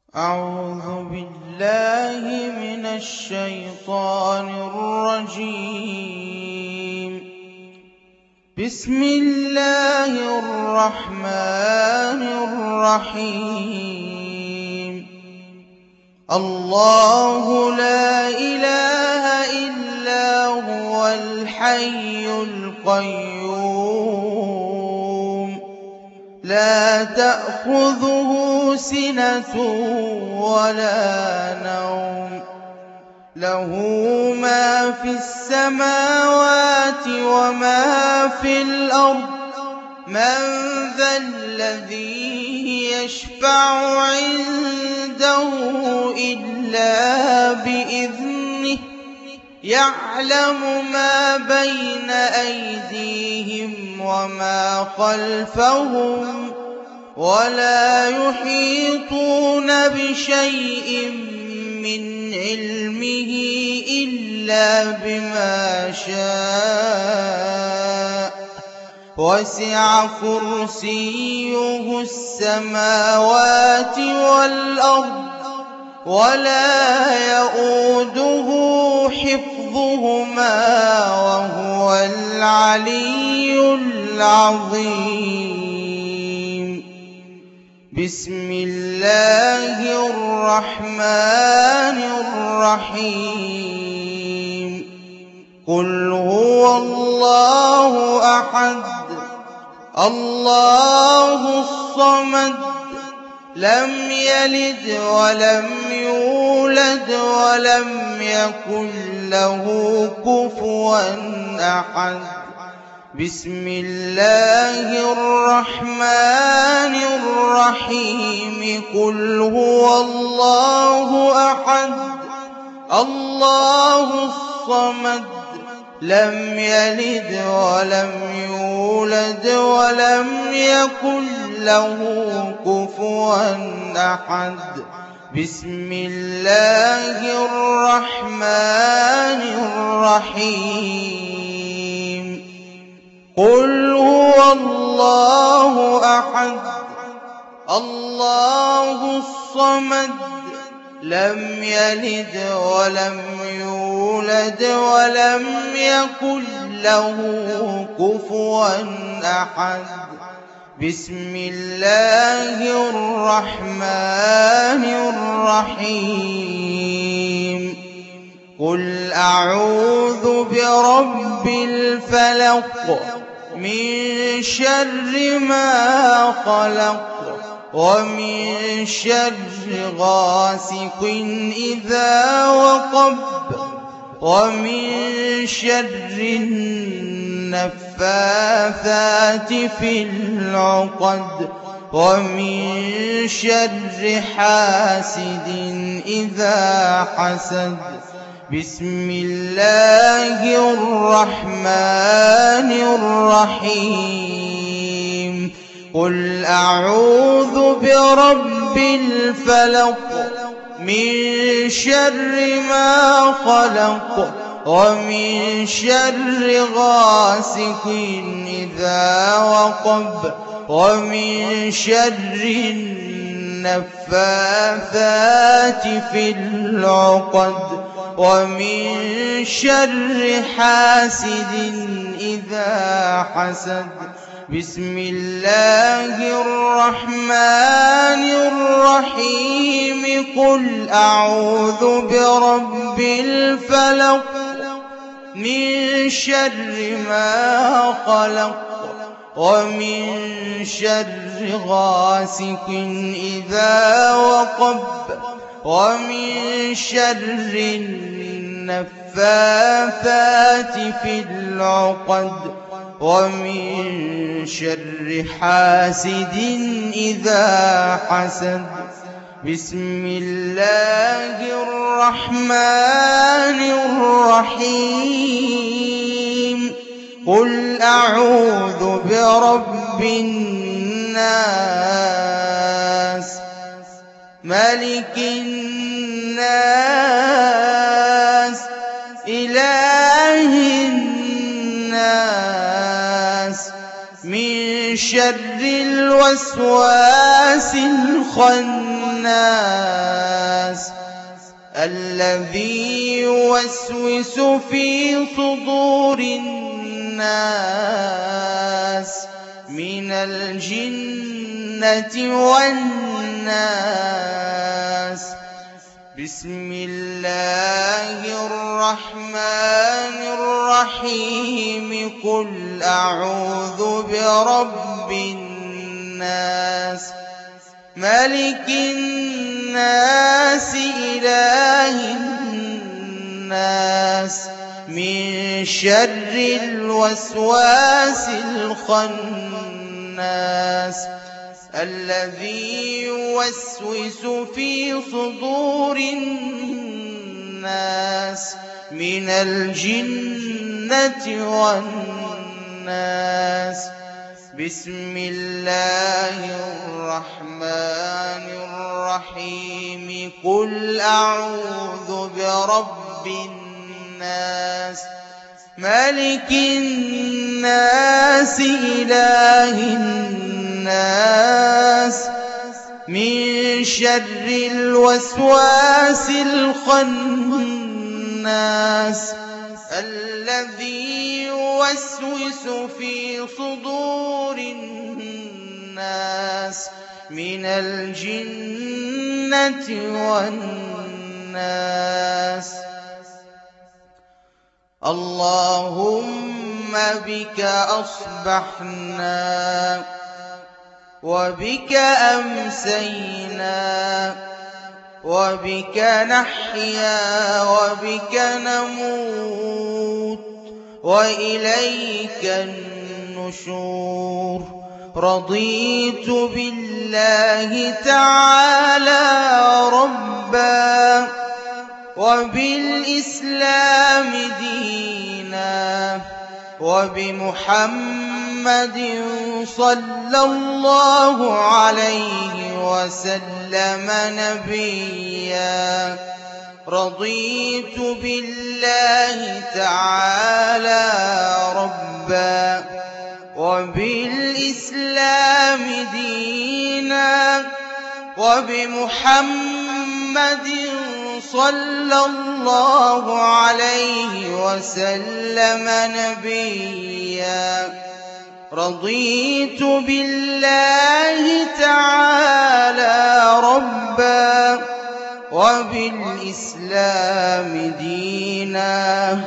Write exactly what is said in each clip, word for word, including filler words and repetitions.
أعوذ بالله من الشيطان الرجيم. بسم الله الرحمن الرحيم. الله لا إله إلا هو الحي القيوم لا تأخذه سنة ولا نوم له ما في السماوات وما في الأرض من ذا الذي يشفع عنده إلا بإذنه يعلم ما بين أيديهم وما خلفهم ولا يحيطون بشيء من علمه إلا بما شاء وسع كرسيه السماوات والأرض ولا يؤوده حفظهما وهو العلي العظيم. بسم الله الرحمن الرحيم. قل هو الله أحد الله الصمد لم يلد ولم يولد ولم يكن له كفوا أحد. بسم الله الرحمن الرحيم. قل هو الله أحد الله الصمد لم يلد ولم يولد ولم يكن له كفوا أحد. بسم الله الرحمن الرحيم. قل هو الله أحد الله الصمد لم يلد ولم يولد ولم يكن له كفوا أحد. بسم الله الرحمن الرحيم. قل أعوذ برب الفلق من شر ما خلق ومن شر غاسق إذا وقب ومن شر النفاثات في العقد ومن شر حاسد إذا حسد. بسم الله الرحمن الرحيم. قل أعوذ برب الفلق من شر ما خلق ومن شر غاسق إذا وقب ومن شر النفاثات في العقد ومن شر حاسد إذا حسد. بسم الله الرحمن الرحيم. قل أعوذ برب الفلق من شر ما خلق ومن شر غاسق إذا وقب ومن شر النفاثات في العقد ومن شر حاسد إذا حسد. بسم الله الرحمن الرحيم. قل أعوذ برب الناس ملك الناس إله الناس من شر الوسواس الخناس الناس الذي يوسوس في صدور الناس من الجنة والناس. بسم الله الرحمن الرحيم. قل أعوذ برب الناس ملك الناس إله الناس من شر الوسواس الخناس الذي يوسوس في صدور الناس من الجنة والناس. بسم الله الرحمن الرحيم. قل أعوذ برب الناس ملك الناس إله الناس من شر الوسواس الخناس الذي يوسوس في صدور الناس من الجنة والناس. اللهم بك أصبحنا وبك أمسينا وبك نحيا وبك نموت وإليك النشور. رضيت بالله تعالى ربا وبالإسلام دينا وبمحمد صلى الله عليه وسلم نبيا. رضيت بالله تعالى ربا وبالإسلام دينا وبمحمد صلى الله عليه وسلم نبيا. رضيت بالله تعالى ربا وبالإسلام دينا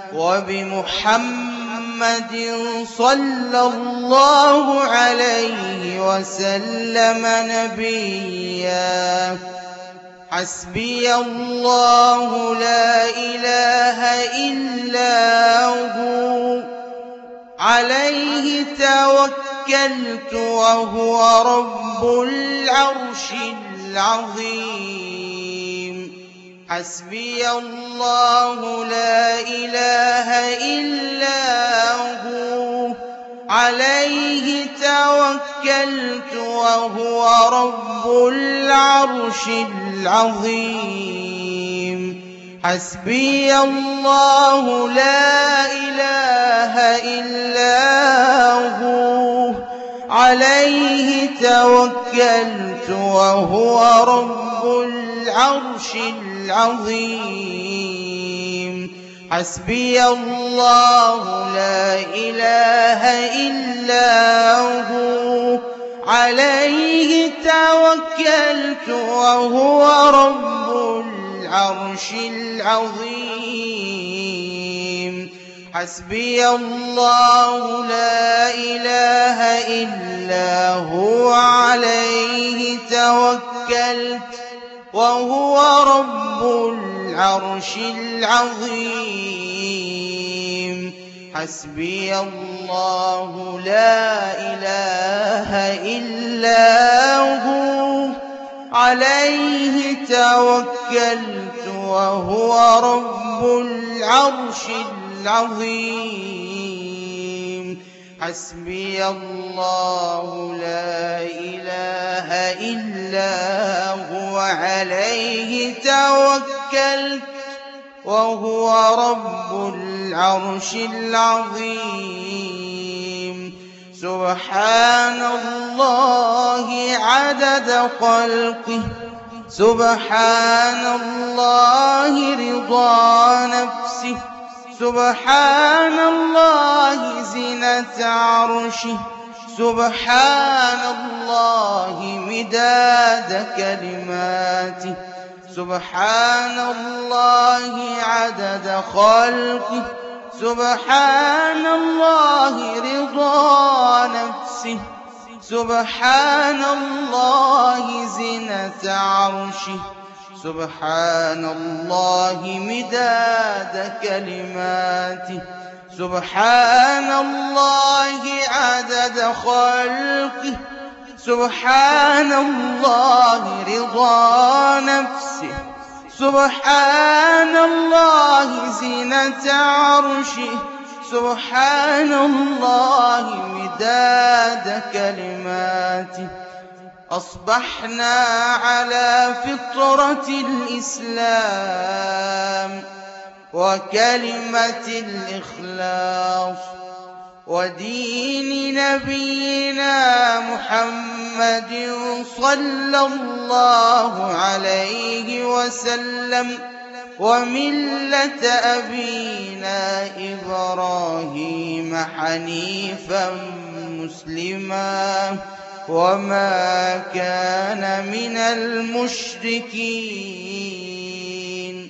وبمحمد صلى الله عليه وسلم نبيا. حسبي الله لا إله إلا هو عليه توكلت وهو رب العرش العظيم. حسبي الله لا إله إلا هو عليه توكلت وهو رب العرش العظيم. حسبي الله لا إله إلا هو عليه توكلت وهو رب العرش العظيم. حسبي الله لا إله إلا هو عليه توكلت وهو رب العرش العظيم. حسبي الله لا إله إلا هو عليه توكلت وهو رب العرش العظيم. حسبي الله لا إله إلا هو عليه توكلت وهو رب العرش العظيم. حسبي الله لا إله إلا هو عليه توكلت وهو رب العرش العظيم. سبحان الله عدد خلقه سبحان الله رضا نفسه سبحان الله زنة عرشه سبحان الله مداد كلماته سبحان الله عدد خلقه سبحان الله رضا نفسه سبحان الله زنة عرشه سبحان الله مداد كلماته سبحان الله عدد خلقه سبحان الله رضا نفسه سبحان الله زنة عرشه سبحان الله مداد كلماته أصبحنا على فطرة الإسلام وكلمة الإخلاص ودين نبينا محمد صلى الله عليه وسلم وملة أبينا إبراهيم حنيفا مسلما وما كان من المشركين.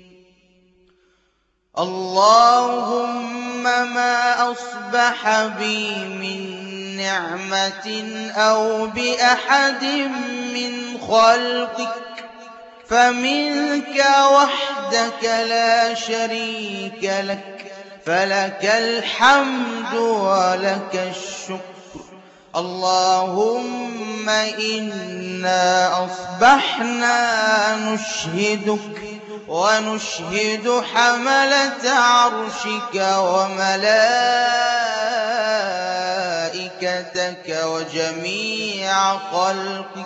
اللهم ما أصبح بي من نعمة أو بأحد من خلقك فمنك وحدك لا شريك لك فلك الحمد ولك الشكر. اللهم إنا أصبحنا نشهدك ونشهد حملة عرشك وملائكتك وجميع خلقك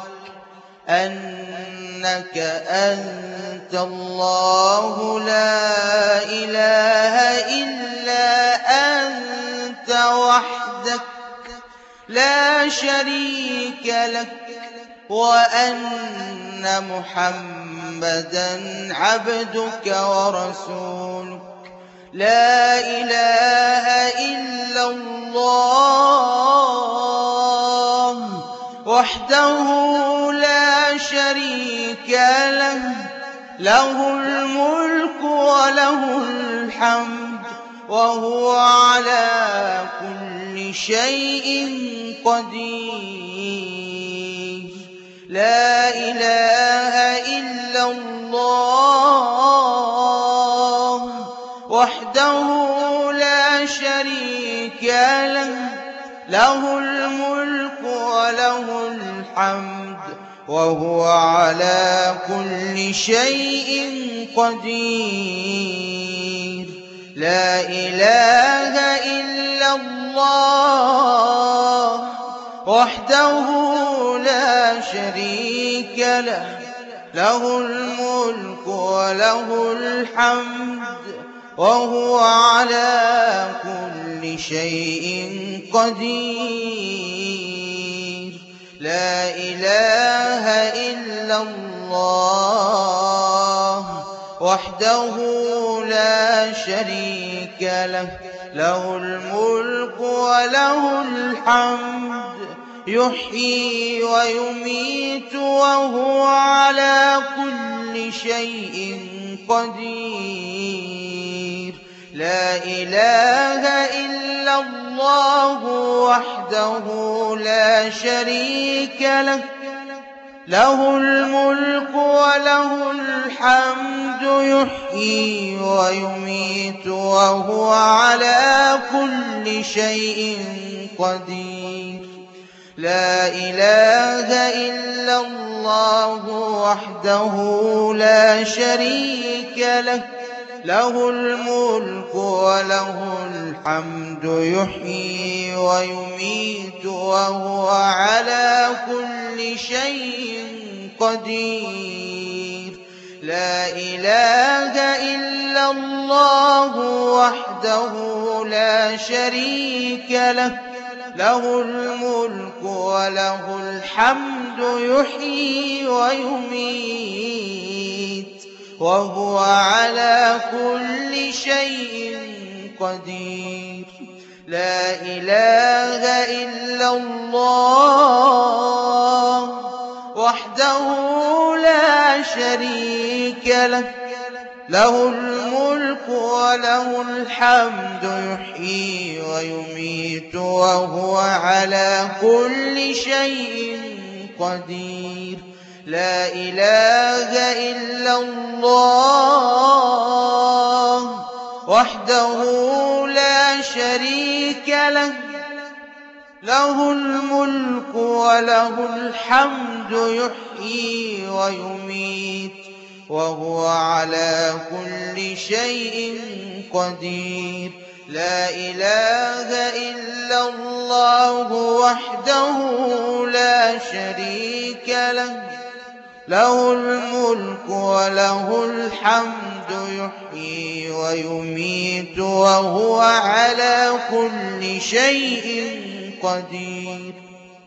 أنك أنت الله لا إله إلا أنت وحدك لا شريك لك وأن محمدًا عبدك ورسولك لا إله إلا الله وحده لا شريك له له الملك وله الحمد وهو على كل شيء قدير. لا إله إلا الله وحده لا شريك له له الملك وله الحمد وهو على كل شيء قدير. لا إله إلا الله وحده لا شريك له له الملك وله الحمد وهو على كل شيء قدير. لا إله إلا الله وحده لا شريك له له الملك وله الحمد يحيي ويميت وهو على كل شيء قدير. لا إله إلا الله وحده لا شريك له له الملك وله الحمد يحيي ويميت وهو على كل شيء قدير. لا إله إلا الله وحده لا شريك له له الملك وله الحمد يحيي ويميت وهو على كل شيء قدير. لا إله إلا الله وحده لا شريك له له الملك وله الحمد يحيي ويميت وهو على كل شيء قدير. لا إله إلا الله وحده لا شريك له، له الملك وله الحمد يحيي ويميت وهو على كل شيء قدير. لا إله إلا الله وحده لا شريك له، له الملك وله الحمد يحيي ويميت وهو على كل شيء قدير. لا إله إلا الله وحده لا شريك له، له الملك وله الحمد يحيي ويميت وهو على كل شيء قدير.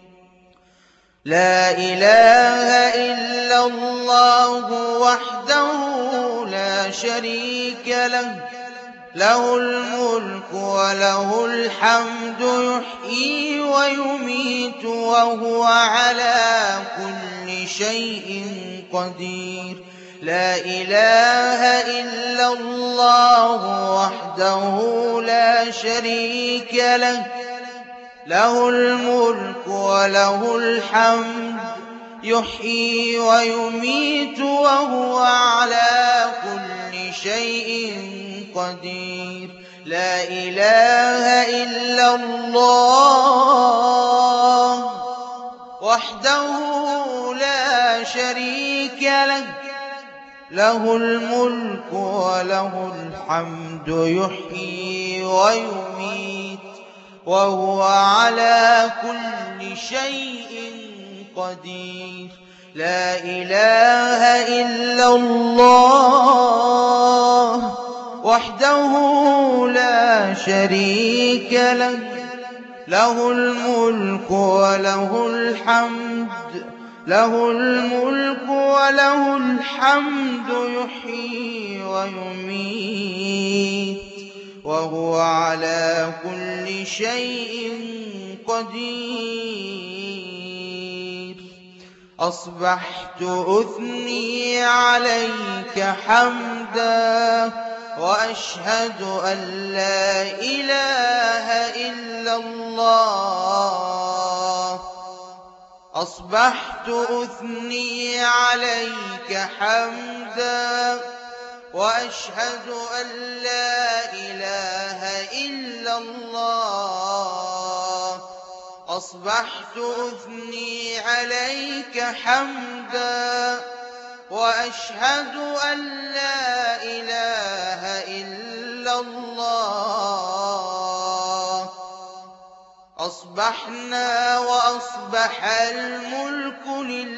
لا إله إلا الله وحده لا شريك له، له الملك وله الحمد يحيي ويميت وهو على كل شيء قدير. لا إله إلا الله وحده لا شريك له، له الملك وله الحمد يحيي ويميت وهو على كل شيء قدير. لا إله إلا الله وحده لا شريك له، له الملك وله الحمد يحيي ويميت وهو على كل شيء قدير. لا إله إلا الله وحده لا شريك له، له الملك وله الحمد له الملك وله الحمد يحيي ويميت وهو على كل شيء قدير. أصبحت أثني عليك حمدا وأشهد أن لا إله إلا الله. أصبحت أثني عليك حمدا وأشهد أن لا إله إلا الله. أصبحت أثني عليك حمدا وأشهد أن لا إله إلا الله. أصبحنا وأصبح الملك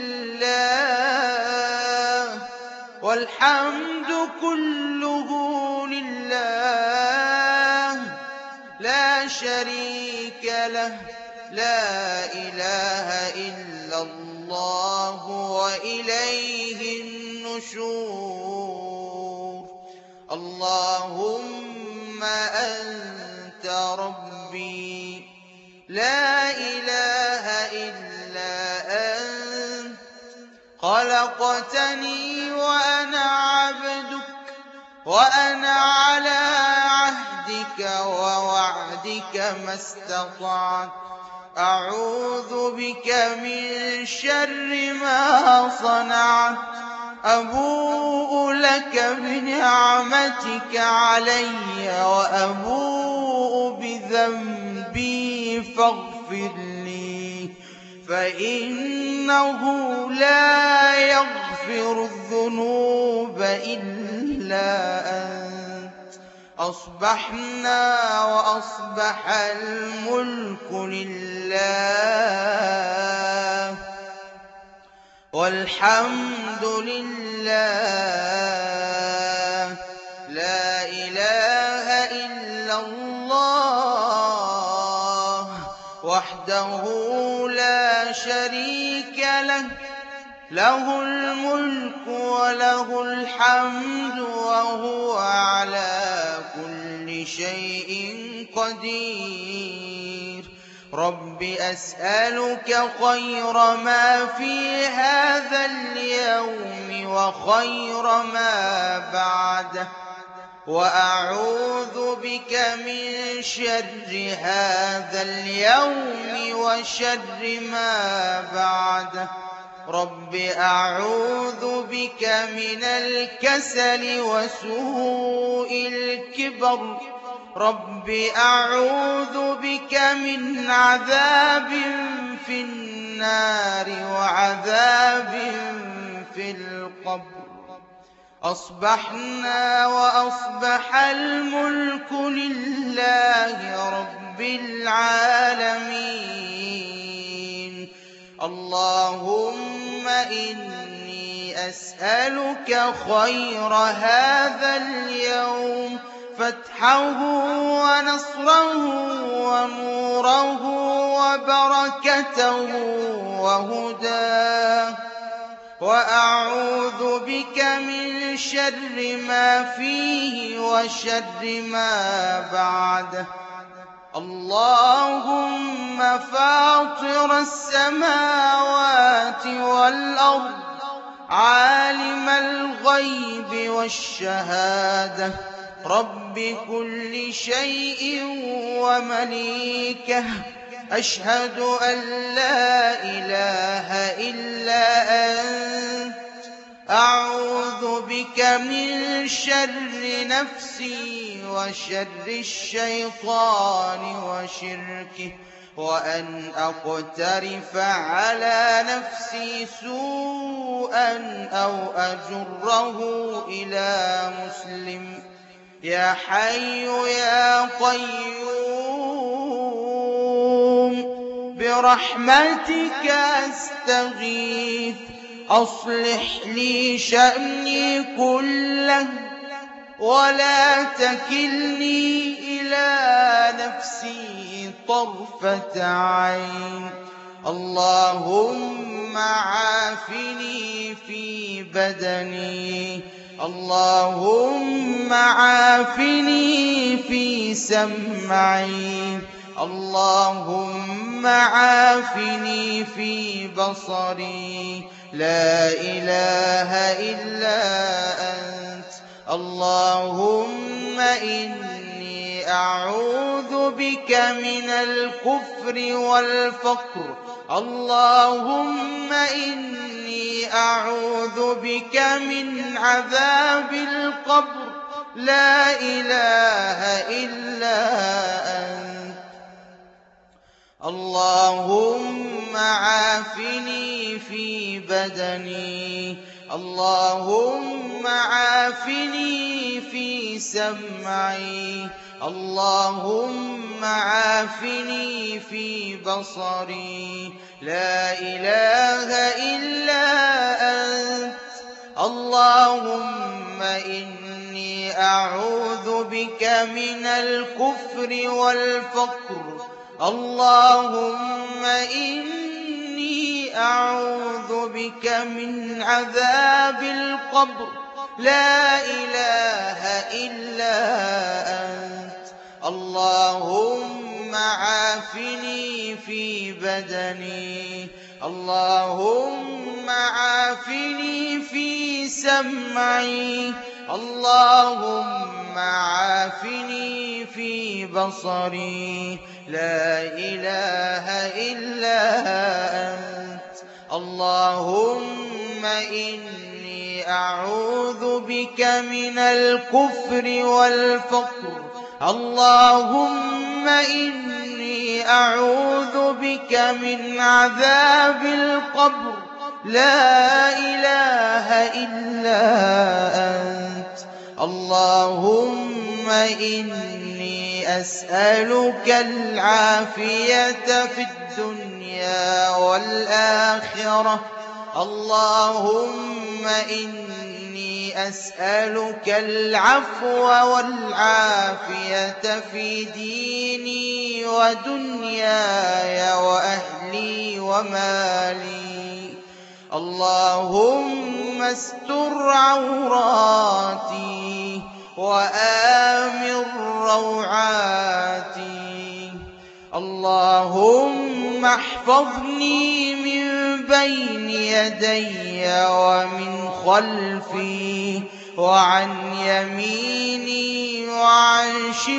لله والحمد كله لله لا شريك له. لا إله إلا الله وإليه النشور. اللهم أنت ربي لا إله إلا أنت، خلقتني وأنا عبدك وأنا على عهدك ووعدك ما استطعت. أعوذ بك من شر ما صنعت. أبوء لك بنعمتك علي وأبوء بذنبي فاغفر لي، فإنه لا يغفر الذنوب إلا أنت. أصبحنا وأصبح الملك لله والحمد لله. لا إله إلا الله وحده لا شريك له، له الملك وله الحمد وهو على كل شيء قدير. رب أسألك خير ما في هذا اليوم وخير ما بعده، وأعوذ بك من شر هذا اليوم وشر ما بعده. رب أعوذ بك من الكسل وسوء الكبر. رب أعوذ بك من عذاب في النار وعذاب في القبر. أصبحنا وأصبح الملك لله رب العالمين. اللهم إني أسألك خير هذا اليوم، فتحه ونصره ونوره وبركته وهداه، وأعوذ بك من شر ما فيه وشر ما بعده. اللهم فاطر السماوات والأرض، عالم الغيب والشهادة، رب كل شيء ومليكه، أشهد أن لا إله إلا أنت، أعوذ بك من شر نفسي وشر الشيطان وشركه، وأن أقترف على نفسي سوءا أو أجره إلى مسلم. يا حي يا قيوم برحمتك أستغيث، أصلح لي شأني كله ولا تكلني إلى نفسي طرفة عين. اللهم عافني في بدني، اللهم عافني في سمعي، اللهم عافني في بصري. لا إله إلا أنت. اللهم إني أعوذ بك من الكفر والفقر. اللهم إني أعوذ بك من عذاب القبر. لا إله إلا أنت. اللهم عافني في بدني، اللهم عافني في سمعي، اللهم عافني في بصري. لا إله إلا أنت. اللهم إني أعوذ بك من الكفر والفقر. اللهم إني أعوذ بك من عذاب القبر. لا إله إلا أنت. اللهم عافني في بدني، اللهم عافني في سمعي، اللهم عافني في بصري. لا إله إلا أنت. اللهم إني أعوذ بك من الكفر والفقر. اللهم إني أعوذ بك من عذاب القبر. لا إله إلا أنت. اللهم إني أسألك العافية في الدنيا والآخرة. اللهم إني أسألك العفو والعافية في ديني ودنياي وأهلي ومالي. اللهم استر عوراتي وآمن روعاتي. اللهم احفظني من بين يدي ومن خلفي وعن يميني وعن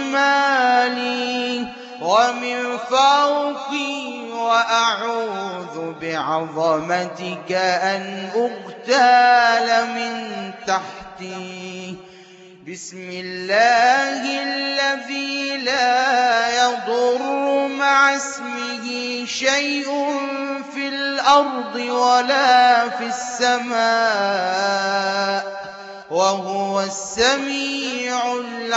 شمالي ومن فوقي، وأعوذ بعظمتك أن أغتال من تحتي. بسم الله الذي لا يضر مع اسمه شيء في الأرض ولا في السماء وهو السميع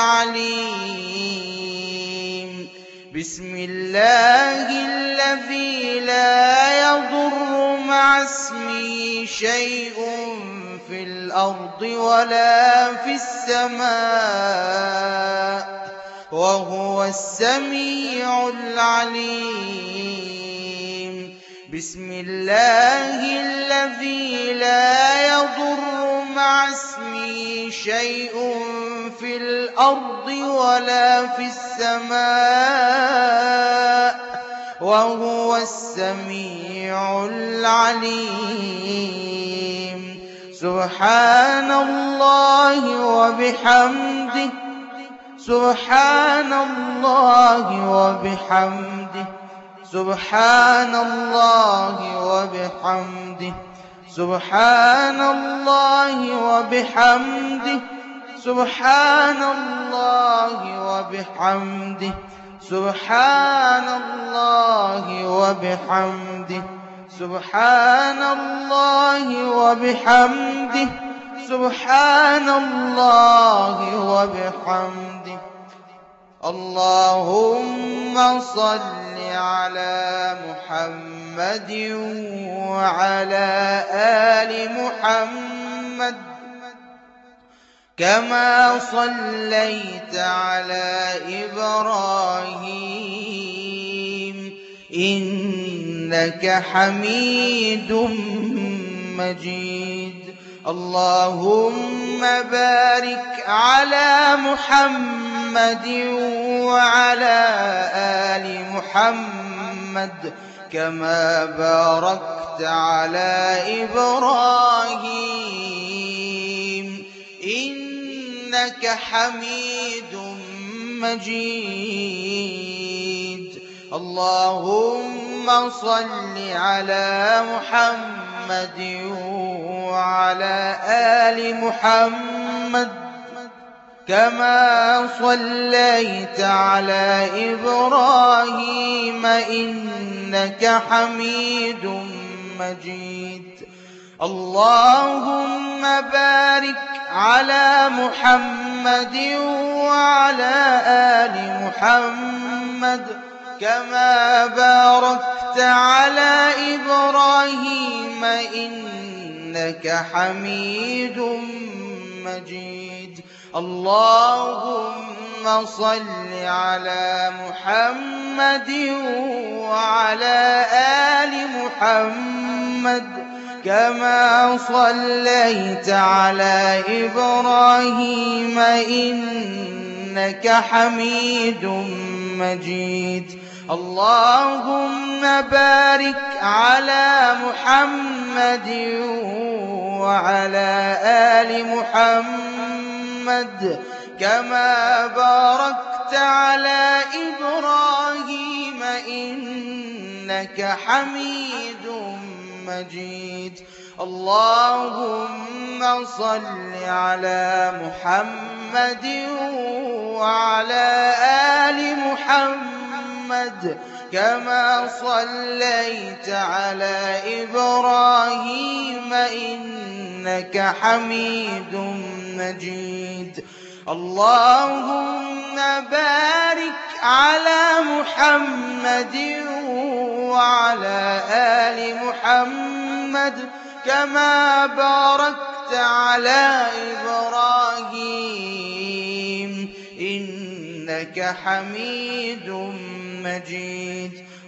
العليم. بسم الله الذي لا يضر مع اسمه شيء في الأرض ولا في السماء وهو السميع العليم. بسم الله الذي لا يضر مع اسمه شيء في الأرض ولا في السماء وهو السميع العليم. سبحان الله وبحمده سبحان الله وبحمده سبحان الله وبحمده سبحان الله وبحمده سبحان الله وبحمده سبحان الله وبحمده سبحان الله وبحمده سبحان الله وبحمده. اللهم صل على محمد وعلى آل محمد كما صليت على إبراهيم إنك حميد مجيد. اللهم بارك على محمد وعلى آل محمد كما باركت على إبراهيم إنك حميد مجيد. اللهم صل على محمد وعلى آل محمد كما صليت على إبراهيم إنك حميد مجيد. اللهم بارك على محمد وعلى آل محمد كما باركت على إبراهيم إنك حميد مجيد. اللهم صل على محمد وعلى آل محمد كما صليت على إبراهيم إنك حميد مجيد. اللهم بارك على محمد وعلى آل محمد كما باركت على إبراهيم إنك حميد مجيد. اللهم صل على محمد وعلى آل محمد كما صليت على إبراهيم إنك حميد مجيد. اللهم بارك على محمد وعلى آل محمد كما باركت على على إبراهيم إنك حميد مجيد.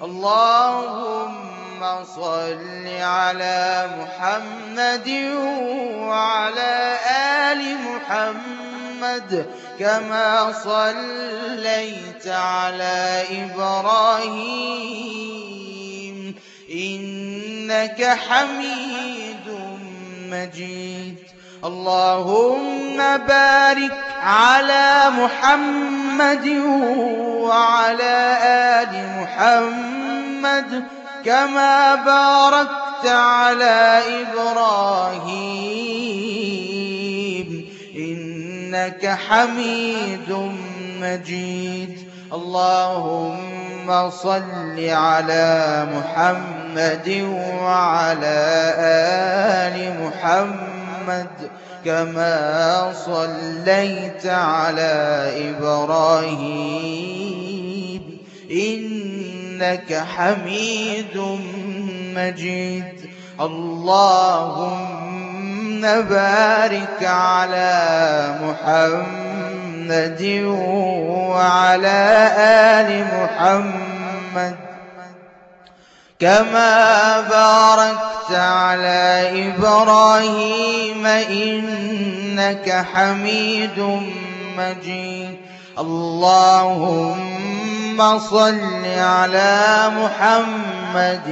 اللهم صل على محمد وعلى آل محمد كما صليت على إبراهيم إنك حميد مجيد. اللهم بارك على محمد وعلى آل محمد كما باركت على إبراهيم إنك حميد مجيد. اللهم صل على محمد وعلى آل محمد كما صليت على إبراهيم إنك حميد مجيد. اللهم بارك على محمد وعلى آل محمد كما باركت على إبراهيم إنك حميد مجيد. اللهم صل على محمد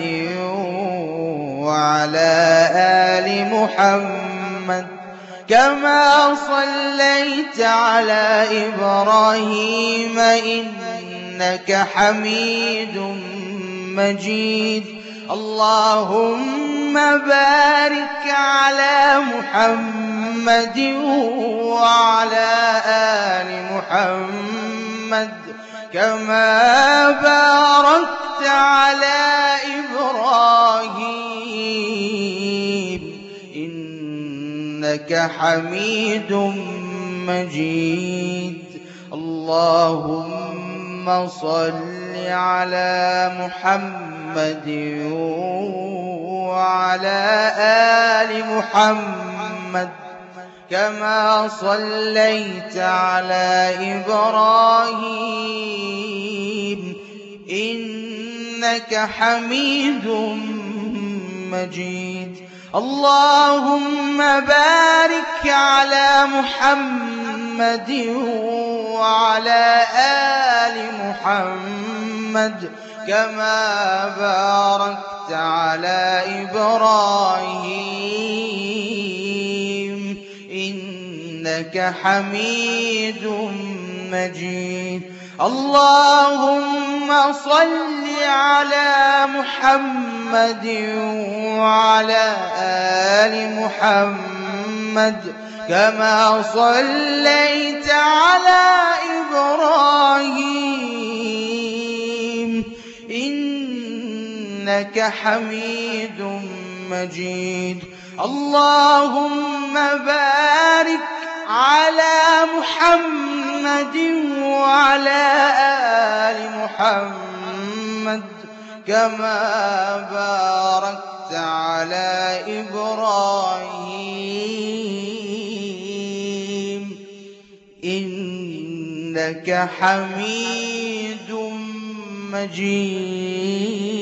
وعلى آل محمد كما صليت على إبراهيم إنك حميد مجيد. اللهم بارك على محمد وعلى آل محمد كما باركت على إبراهيم إنك حميد مجيد. اللهم صل على محمد وعلى آل محمد كما صليت على إبراهيم إنك حميد مجيد. اللهم بارك على محمد وعلى آل محمد كما باركت على إبراهيم إنك حميد مجيد. اللهم صل على محمد وعلى آل محمد كما صليت على إبراهيم إنك حميد مجيد. اللهم بارك على محمد وعلى آل محمد كما باركت على إبراهيم إنك حميد مجيد.